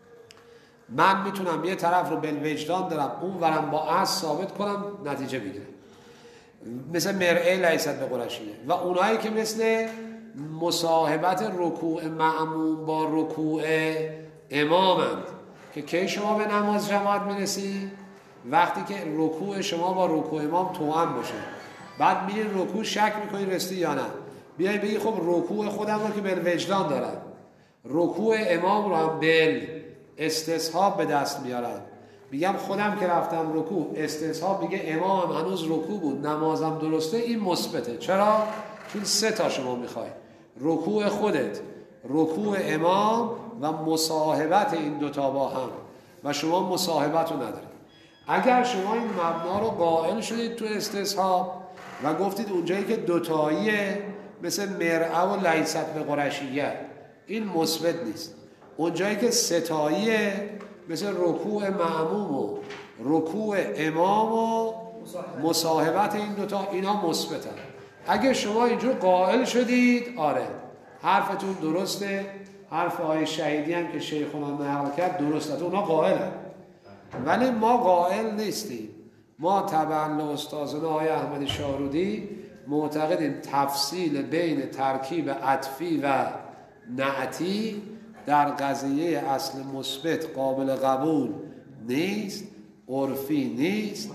[SPEAKER 1] من میتونم یه طرف رو به وجدان دارم، اون ورم با اصل ثابت کنم، نتیجه بگیرم، مثل مرعه لیست به قرشیه. و اونایی که مثل مصاحبت رکوع معموم با رکوع امامند که کی شما به نماز جماعت میرسی؟ وقتی که رکوع شما با رکوع امام توأم باشه. بعد میری رکوع شک میکنی رسیدی یا نه، بیای بگی خب رکوع خودم رو که به وجدان دارم، رکوع امام رو هم بل استصحاب به دست میارم، میگم خودم که رفتم رکوع استصحاب میگه امام هنوز رکوع بود، نمازم درسته، این مثبته. چرا؟ چون سه تا شما میخوای، رکوع خودت، رکوع امام و مصاحبت این دوتا با هم، و شما مصاحبت رو ندارید. اگر شما این مبنا رو قائل شدید تو استصحاب و گفتید اونجایی که دوتاییه مثل مرعه و لیست به قرشیه، این مثبت نیست. اونجایی که ستاییه مثل رکوع معموم و رکوع امام و مصاحبت این دوتا، اینا مثبتن. اگه شما اینجور قائل شدید، آره حرفتون درسته، حرف آیه شهیدی هم که شیخونا نقل کرد درسته، اونا قائلن، ولی ما قائل نیستیم. ما طبعا استادنا آیه احمد شارودی معتقدیم تفصیل بین ترکیب عطفی و نعتی در قضیه اصل مثبت قابل قبول نیست، عرفی نیست،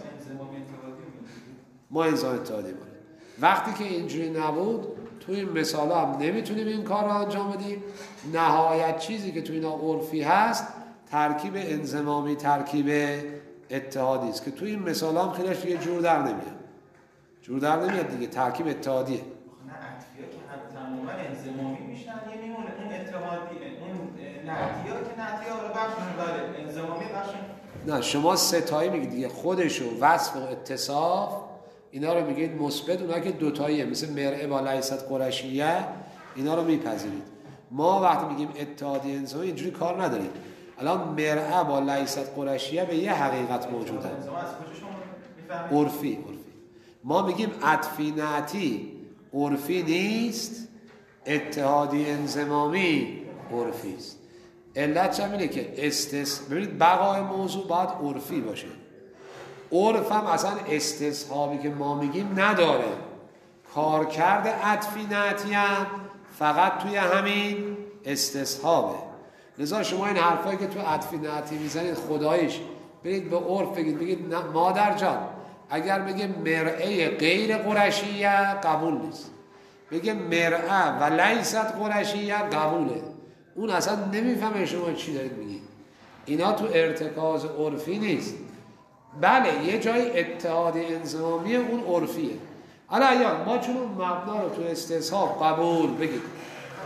[SPEAKER 1] ما انزام اتحادی مانیم. وقتی که اینجوری نبود تو این مثال هم نمیتونیم این کار رو انجام بدیم. نهایت چیزی که تو اینا عرفی هست ترکیب انضمامی، ترکیب اتحادی است که تو این مثال هم خیلیش دیگه جور در نمیاد، جور در نمیاد دیگه، ترکیب اتحادیه.
[SPEAKER 3] نه عطفی‌ها که تماما انضمامی میشن، یه میمونه اون اتحادیه، اون نعتی‌ها که نعتی‌ها رو بخشون داره، انضمامی بخشون.
[SPEAKER 1] نه شما ستایی میگید دیگه، خودشو وصف و اتصاف اینا رو میگید مثبت، اونها که دوتاییه مثل مرعه با لیست قرشیه اینا رو میپذیرید. ما وقتی میگیم اتحادی انضمامی اینجوری کار نداریم. الان مرعه با لیست قرشیه به یه حقیقت موجوده، عرفی عرفی. ما میگیم عطفی نعتی عرفی نیست، اتحادی انضمامی عرفی است. علت چه اینه که استس ببینید بقای موضوع باید عرفی باشه. عرف هم اصلا استصحابی که ما میگیم نداره، کارکرد عطفی نعتی هم فقط توی همین استصحابه. لذا شما این حرفایی که تو عطفی نعتی میزنید خداییش برید به عرف بگید، بگید مادر جان اگر بگه مرعه غیر قرشیه قبول نیست، بگه مرعه و لیست قرشیه قبوله، اون اصلا نمیفهمه شما چی دارید میگید. اینا تو ارتکاز عرفی نیست. بله یه جای اتحاد انضمامی اون عرفیه. حالا ایان ما چون اون مبنا رو تو استصحاب قبول بگید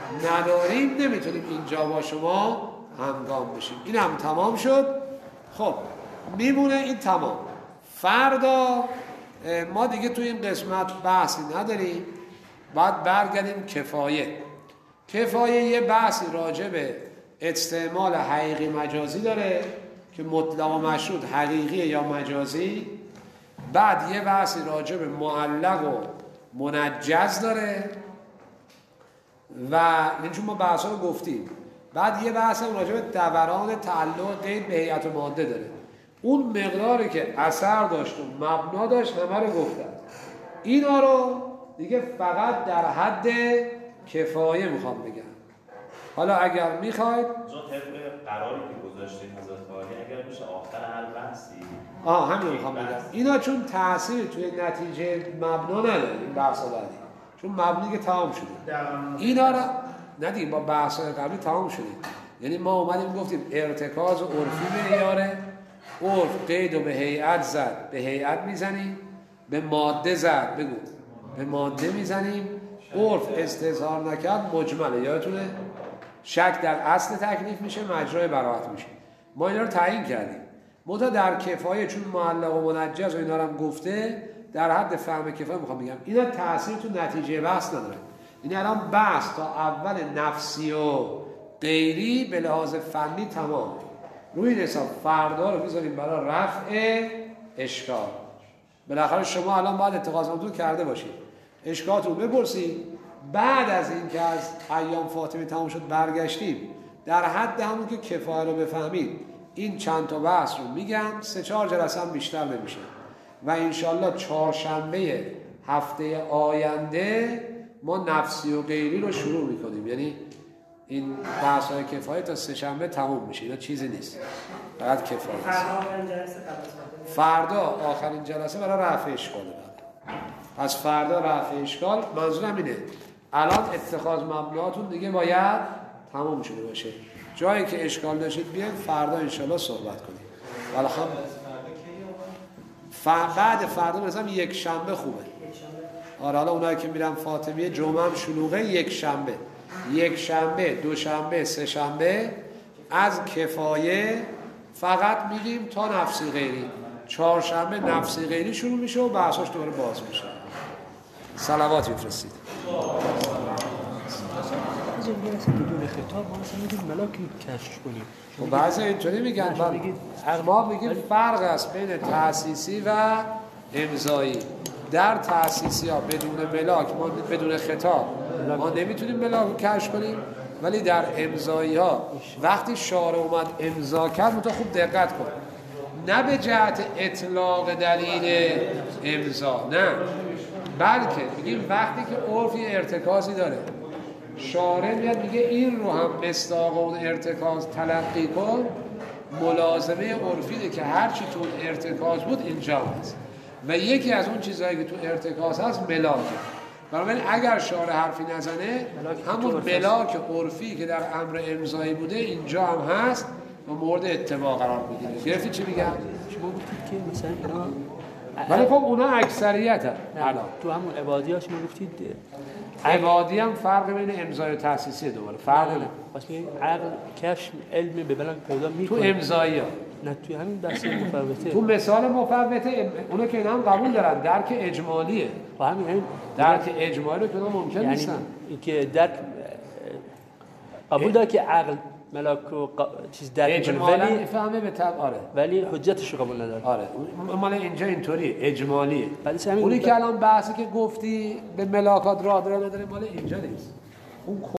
[SPEAKER 1] نداریم نمیتونیم اینجا با شما همگام بشیم. این هم تمام شد. خب میمونه این تمام. فردا ما دیگه توی این قسمت بحثی نداریم، بعد برگردیم کفایه. کفایه یه بحثی راجع به استعمال حقیقی مجازی داره که مطلق و مشروط حقیقی یا مجازی. بعد یه بحثی راجع به معلق و منجز داره و اینجور ما بحثا رو گفتیم. بعد یه بحث هم راجع به دوران تعلق قید به هیئت و ماده داره. اون مقداری که اثر داشت و مبنا داشت همه رو گفتن. اینا رو دیگه فقط در حد کفایه میخوام بگم. حالا اگر میخواید
[SPEAKER 2] چون طبق قراری که گذاشتیم حضرت عالی اگر بشه آخر هر بحثی
[SPEAKER 1] آه همین میخوام بگم. اینا چون تأثیر توی نتیجه مبنا نداره این بحثا بعدی، چون مبنی که تمام شده. اینا رو ندیم با بحث‌های قبلی تمام شده. یعنی ما اومدیم گفتیم ارتکاز عرفی معیاره، عرف قید و به هیئت زد، به هیئت میزنیم، به ماده زد، بگو به ماده میزنیم، عرف استظهار نکرد مجمله. یادتونه شک در اصل تکلیف میشه، مجرای براءت میشه. ما اینا رو تعیین کردیم. منتها در کفایه چون معلق و منجز و اینا رو هم گفته، در حد فهم کفایه میخوام بگم اینا تأثیر تو نتیجه بحث نداره. این الان بحث تا اول نفسی و غیری به لحاظ فنی تمام. روی این حساب فردا رو میذاریم برای رفع اشکال. بالاخره شما الان باید اتخاذاتون کرده باشید، اشکالاتون بپرسید. بعد از این که از ایام فاطمی تمام شد برگشتیم در حد همون که کفایه رو بفهمید این چند تا بحث رو میگم. سه چهار جلسه هم بیشتر نمیشه و انشالله چهارشنبه هفته آینده ما نفسی و غیری رو شروع میکنیم. یعنی این بحث های کفایه تا سه شنبه تموم میشه. اینا چیزی نیست، فقط کفایه است. فردا آخرین جلسه برای رفع اشکاله. پس فردا رفع اشکال. منظورم اینه الان اتخاذ مبناتون دیگه باید تموم شده باشه. جایی که اشکال داشتید بیاید فردا انشالله صحبت کنیم. ولی خب بعد فردا مثلا یک شنبه خوبه. آره حالا اونایی که میرن فاطمیه جمعه هم شلوغه، یک شنبه یک شنبه دو شنبه سه شنبه از کفایه فقط میگیم تا نفسی غیری. چهار شنبه نفسی غیری شروع میشه و بحثاش دوباره باز میشه. صلوات بفرستید.
[SPEAKER 6] از اون جلسه بدون خطاب ما مثلا میگیم ملاکی کشف کنیم.
[SPEAKER 1] و بعضی اینطوری میگن ما میگیم فرق است بین تأسیسی و امضایی. در تأسیسی ها بدون ملاک ما بدون خطاب ما نمیتونیم ملاک رو کشف کنیم، ولی در امضایی ها وقتی شارع اومد امضا کرد متو خوب دقت کن، نه به جهت اطلاق دلیل امضا، نه، بلکه میگیم وقتی که عرفی ارتکازی داره شارع میاد میگه این رو هم مصداق اون ارتکاز تلقی کن، ملازمه عرفیه که هرچی تو ارتکاز بود اینجا هست و یکی از اون چیزهایی که تو ارتکاز هست ملاکه. بنابراین اگر شارع حرفی نزنه همون ملاک عرفی که در امر امضایی بوده اینجا هم هست و مورد اتباع قرار میگیره. گرفتی چی میگم؟
[SPEAKER 6] شما گفتید که مثلا اینا
[SPEAKER 1] ولی خب اونا اکثریت هم الان
[SPEAKER 6] تو همون عبادی ها شما گفتید
[SPEAKER 1] عبادی هم فرق بین امضای و تأسیسی دوباره فرق نه.
[SPEAKER 6] پس میگیم عقل کشف علم به بلان پیدا میکنه
[SPEAKER 1] تو امضایی ها،
[SPEAKER 6] نه توی همین بحث مفوته
[SPEAKER 1] تو مثال مفوته اونا که اینا هم قبول دارن درک اجمالیه
[SPEAKER 6] و همین همین
[SPEAKER 1] درک اجمالی رو که اونا ممکن
[SPEAKER 6] یعنی
[SPEAKER 1] نیستن.
[SPEAKER 6] اینکه درک قبول داره که عقل ملاک و ق... چیز درک
[SPEAKER 1] اجمالا
[SPEAKER 6] ولی
[SPEAKER 1] میفهمه به طب. آره
[SPEAKER 6] ولی حجتش رو قبول نداره.
[SPEAKER 1] آره مال اینجا اینطوری اجمالیه.
[SPEAKER 6] ولی
[SPEAKER 1] اونی که الان بحثی که گفتی به ملاکات راه داره نداره مال اینجا نیست. اون